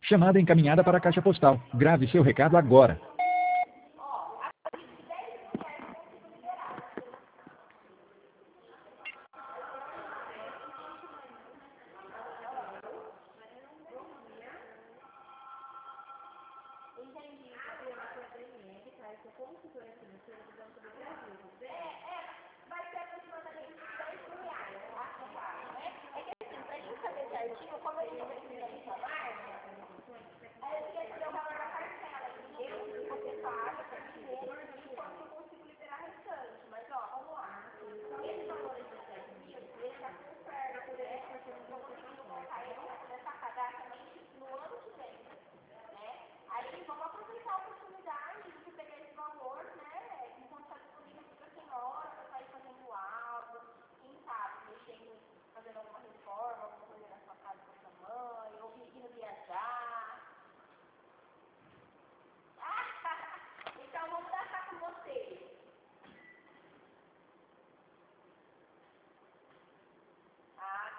Chamada encaminhada para a caixa postal. Grave seu recado agora. Vai ser aproximadamente R$ 10.000. É que assim, pra gente fazer certinho, como a gente